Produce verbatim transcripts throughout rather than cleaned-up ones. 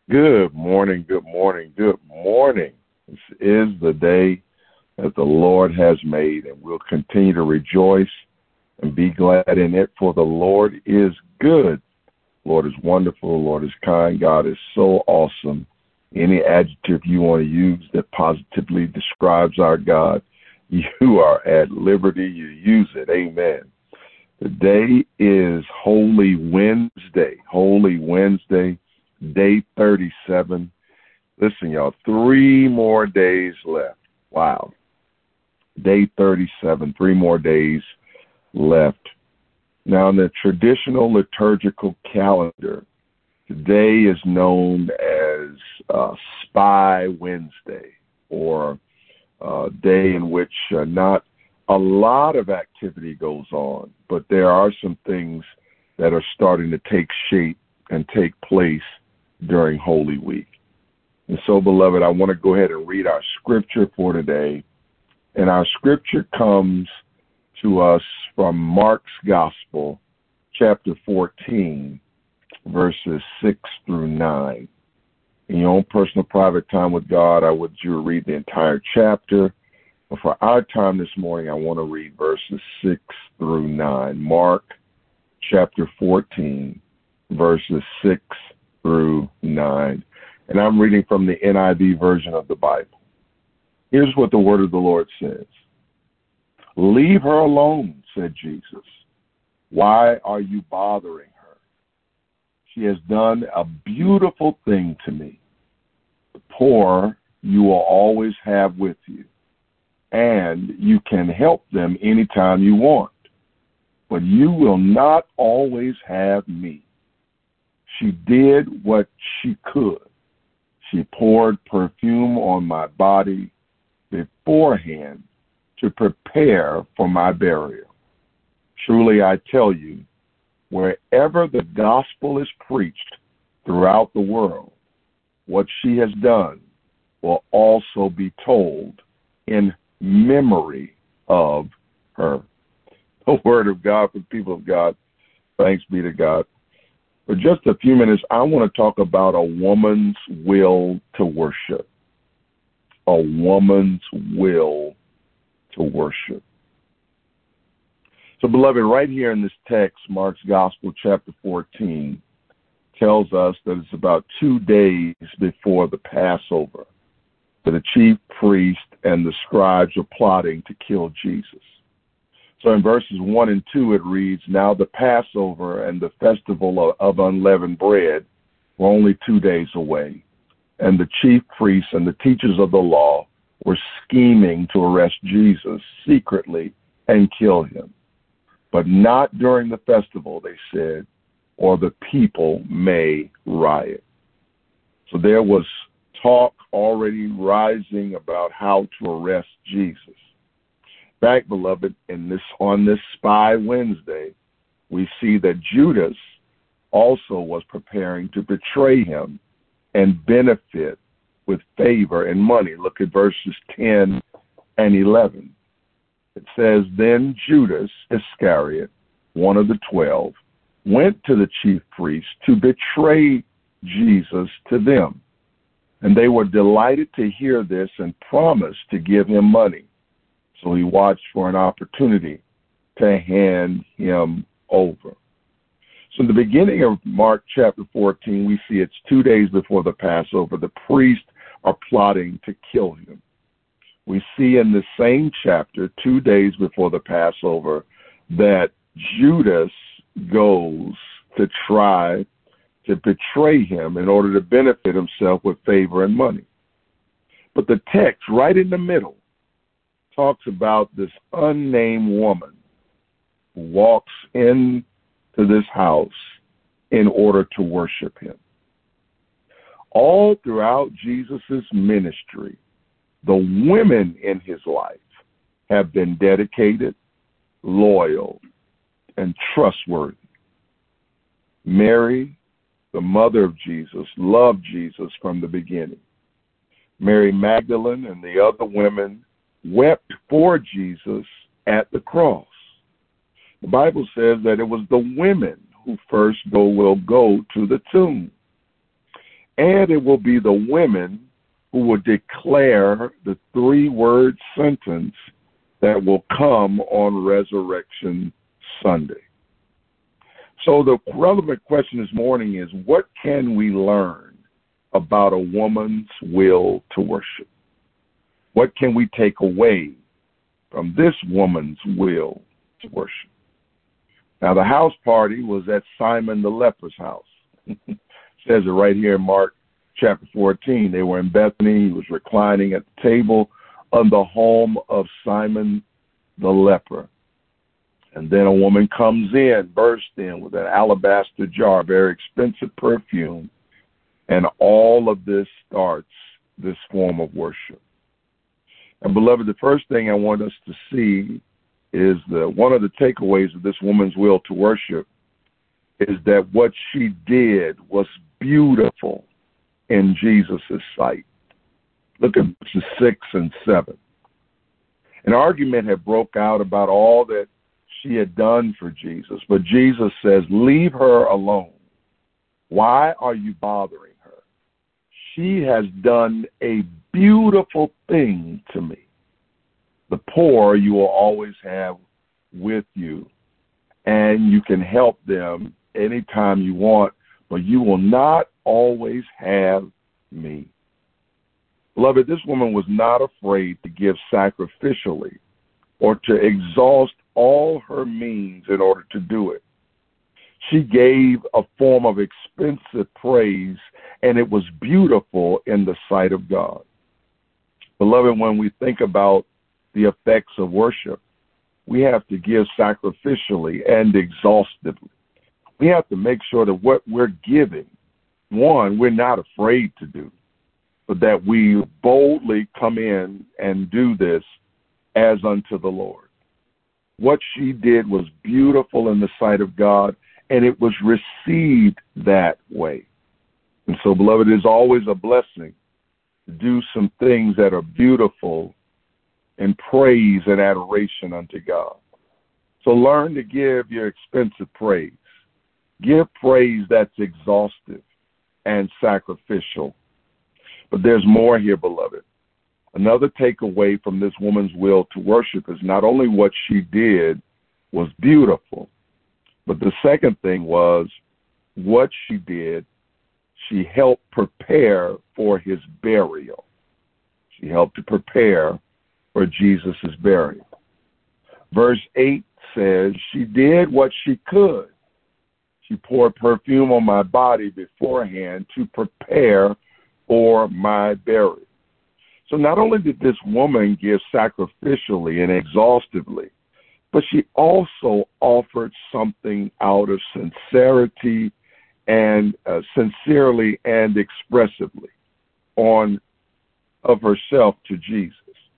Good morning, good morning, good morning. This is the day that the Lord has made, and we'll continue to rejoice and be glad in it, for the Lord is good. Lord is wonderful. Lord is kind. God is so awesome. Any adjective you want to use that positively describes our God, you are at liberty. You use it. Amen. Today is Holy Wednesday. Holy Wednesday. Day thirty-seven. Listen, y'all, three more days left. Wow. Day thirty-seven, three more days left. Now, in the traditional liturgical calendar, today is known as uh, Spy Wednesday, or a day in which uh, not a lot of activity goes on, but there are some things that are starting to take shape and take place during Holy Week. And so, beloved, I want to go ahead and read our scripture for today. And our scripture comes to us from Mark's Gospel, chapter fourteen, verses six through nine. In your own personal private time with God, I would you read the entire chapter. But for our time this morning, I want to read verses six through nine. Mark chapter fourteen, verses six through nine. And I'm reading from the N I V version of the Bible. Here's what the word of the Lord says. "Leave her alone," said Jesus. "Why are you bothering her? She has done a beautiful thing to me. The poor you will always have with you, and you can help them anytime you want. But you will not always have me. She did what she could. She poured perfume on my body beforehand to prepare for my burial. Truly I tell you, wherever the gospel is preached throughout the world, what she has done will also be told in memory of her." The word of God for the people of God. Thanks be to God. For just a few minutes, I want to talk about a woman's will to worship. A woman's will to worship. So, beloved, right here in this text, Mark's Gospel, chapter fourteen, tells us that it's about two days before the Passover that the chief priest and the scribes are plotting to kill Jesus. So in verses one and two, it reads, "Now the Passover and the festival of unleavened bread were only two days away, and the chief priests and the teachers of the law were scheming to arrest Jesus secretly and kill him. But not during the festival," they said, "or the people may riot." So there was talk already rising about how to arrest Jesus. Back, beloved, in this on this Spy Wednesday, we see that Judas also was preparing to betray him and benefit with favor and money. Look at verses ten and eleven. It says, "Then Judas Iscariot, one of the twelve, went to the chief priests to betray Jesus to them. And they were delighted to hear this and promised to give him money. So he watched for an opportunity to hand him over." So in the beginning of Mark chapter fourteen, we see it's two days before the Passover. The priests are plotting to kill him. We see in the same chapter, two days before the Passover, that Judas goes to try to betray him in order to benefit himself with favor and money. But the text right in the middle talks about this unnamed woman who walks into this house in order to worship him. All throughout Jesus' ministry, the women in his life have been dedicated, loyal, and trustworthy. Mary, the mother of Jesus, loved Jesus from the beginning. Mary Magdalene and the other women wept for Jesus at the cross. The Bible says that it was the women who first go will go to the tomb. And it will be the women who will declare the three-word sentence that will come on Resurrection Sunday. So the relevant question this morning is, what can we learn about a woman's will to worship? What can we take away from this woman's will to worship? Now, the house party was at Simon the leper's house. It says it right here in Mark chapter fourteen. They were in Bethany. He was reclining at the table of the home of Simon the leper. And then a woman comes in, bursts in with an alabaster jar, very expensive perfume. And all of this starts this form of worship. And beloved, the first thing I want us to see is the one of the takeaways of this woman's will to worship is that what she did was beautiful in Jesus' sight. Look at verses six and seven. An argument had broke out about all that she had done for Jesus, but Jesus says, leave her alone. Why are you bothering her? She has done a beautiful thing to me. The poor you will always have with you, and you can help them anytime you want, but you will not always have me. Beloved, this woman was not afraid to give sacrificially or to exhaust all her means in order to do it. She gave a form of expensive praise, and it was beautiful in the sight of God. Beloved, when we think about the effects of worship, we have to give sacrificially and exhaustively. We have to make sure that what we're giving, one, we're not afraid to do, but that we boldly come in and do this as unto the Lord. What she did was beautiful in the sight of God, and it was received that way. And so, beloved, it is always a blessing to do some things that are beautiful in praise and adoration unto God. So learn to give your expensive praise. Give praise that's exhaustive and sacrificial. But there's more here, beloved. Another takeaway from this woman's will to worship is not only what she did was beautiful, but the second thing was what she did, she helped prepare for his burial. She helped to prepare for Jesus' burial. Verse eight says, she did what she could. She poured perfume on my body beforehand to prepare for my burial. So not only did this woman give sacrificially and exhaustively, but she also offered something out of sincerity and uh, sincerely and expressively on of herself to Jesus.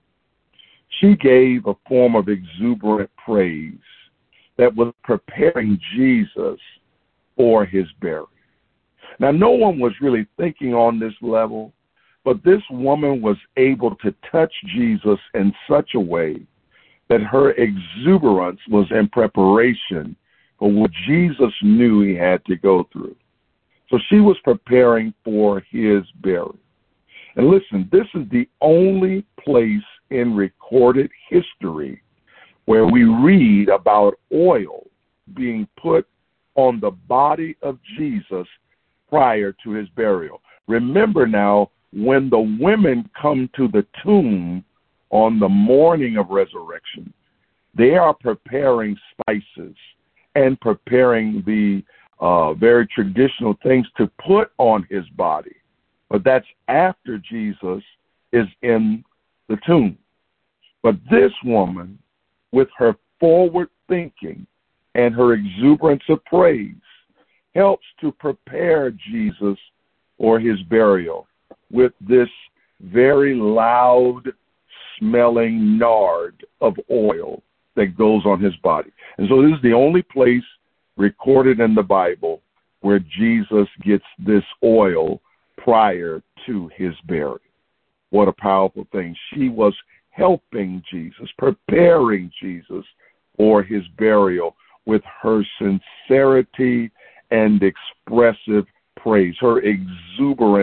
She gave a form of exuberant praise that was preparing Jesus for his burial. Now, no one was really thinking on this level, but this woman was able to touch Jesus in such a way that her exuberance was in preparation for what Jesus knew he had to go through. So she was preparing for his burial. And listen, this is the only place in recorded history where we read about oil being put on the body of Jesus prior to his burial. Remember now, when the women come to the tomb on the morning of resurrection, they are preparing spices and preparing the uh, very traditional things to put on his body. But that's after Jesus is in the tomb. But this woman, with her forward thinking and her exuberance of praise, helps to prepare Jesus for his burial with this very loud smelling nard of oil that goes on his body. And so this is the only place recorded in the Bible where Jesus gets this oil prior to his burial. What a powerful thing. She was helping Jesus, preparing Jesus for his burial with her sincerity and expressive praise, her exuberant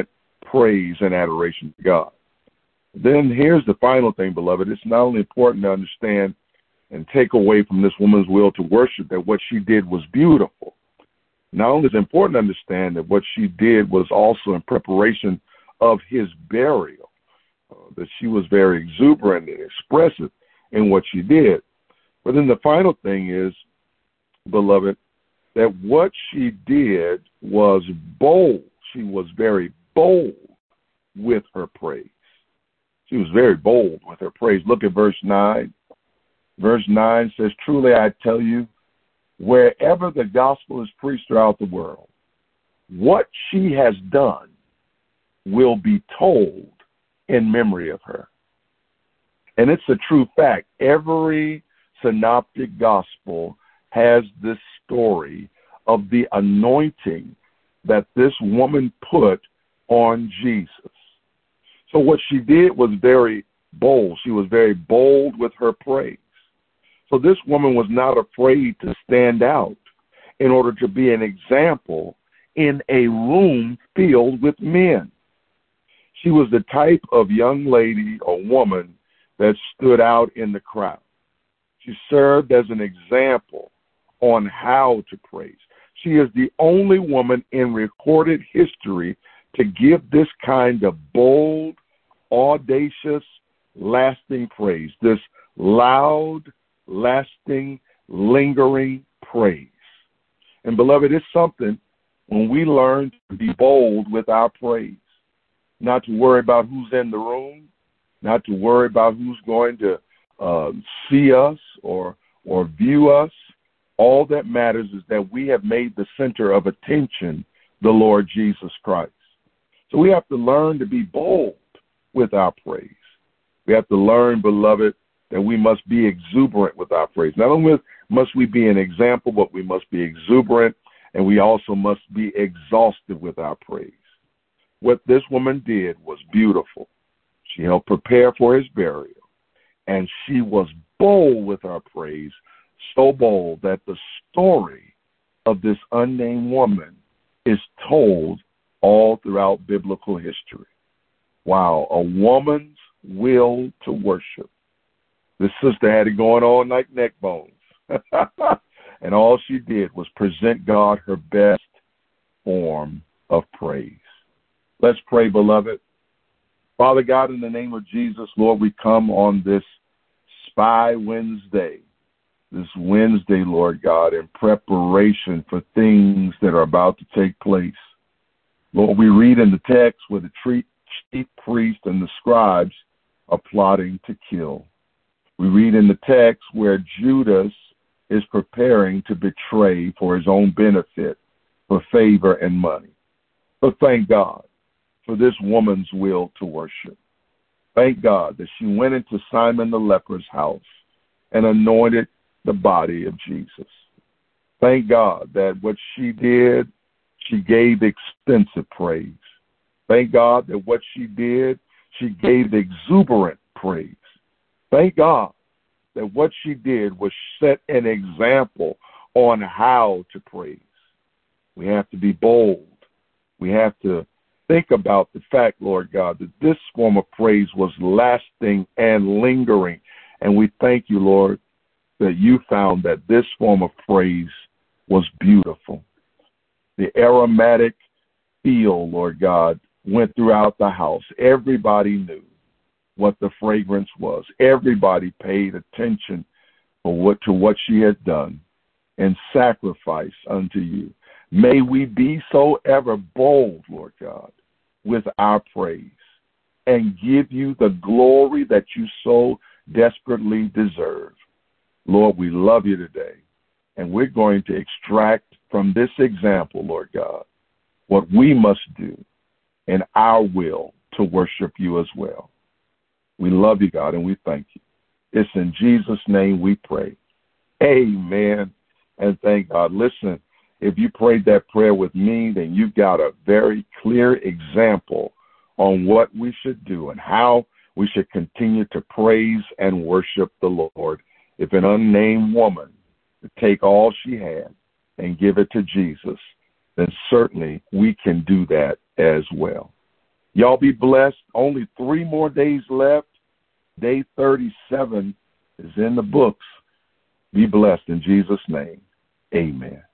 praise and adoration to God. Then here's the final thing, beloved. It's not only important to understand and take away from this woman's will to worship that what she did was beautiful. Not only is it important to understand that what she did was also in preparation of his burial, uh, that she was very exuberant and expressive in what she did. But then the final thing is, beloved, that what she did was bold. She was very bold with her praise. She was very bold with her praise. Look at verse nine. Verse nine says, truly I tell you, wherever the gospel is preached throughout the world, what she has done will be told in memory of her. And it's a true fact. Every synoptic gospel has this story of the anointing that this woman put on Jesus. So what she did was very bold. She was very bold with her praise. So this woman was not afraid to stand out in order to be an example in a room filled with men. She was the type of young lady or woman that stood out in the crowd. She served as an example on how to praise. She is the only woman in recorded history to give this kind of bold, audacious, lasting praise, this loud, lasting, lingering praise. And beloved, it's something when we learn to be bold with our praise, not to worry about who's in the room, not to worry about who's going to uh, see us or or view us. All that matters is that we have made the center of attention the Lord Jesus Christ. So we have to learn to be bold with our praise. We have to learn, beloved, that we must be exuberant with our praise. Not only must we be an example, but we must be exuberant, and we also must be exhaustive with our praise. What this woman did was beautiful. She helped prepare for his burial, and she was bold with her praise, so bold that the story of this unnamed woman is told all throughout biblical history. Wow, a woman's will to worship. This sister had it going on like neck bones. And all she did was present God her best form of praise. Let's pray, beloved. Father God, in the name of Jesus, Lord, we come on this Spy Wednesday, this Wednesday, Lord God, in preparation for things that are about to take place. Lord, we read in the text where the chief priest and the scribes are plotting to kill. We read in the text where Judas is preparing to betray for his own benefit, for favor and money. But thank God for this woman's will to worship. Thank God that she went into Simon the leper's house and anointed the body of Jesus. Thank God that what she did, she gave extensive praise. Thank God that what she did, she gave exuberant praise. Thank God that what she did was set an example on how to praise. We have to be bold. We have to think about the fact, Lord God, that this form of praise was lasting and lingering. And we thank you, Lord, that you found that this form of praise was beautiful. The aromatic feel, Lord God, went throughout the house. Everybody knew what the fragrance was. Everybody paid attention for what, to what she had done and sacrificed unto you. May we be so ever bold, Lord God, with our praise and give you the glory that you so desperately deserve. Lord, we love you today, and we're going to extract from this example, Lord God, what we must do in our will to worship you as well. We love you, God, and we thank you. It's in Jesus' name we pray. Amen, and thank God. Listen, if you prayed that prayer with me, then you got a very clear example on what we should do and how we should continue to praise and worship the Lord. If an unnamed woman would take all she had and give it to Jesus, then certainly we can do that as well. Y'all be blessed. Only three more days left. Day thirty-seven is in the books. Be blessed in Jesus' name. Amen.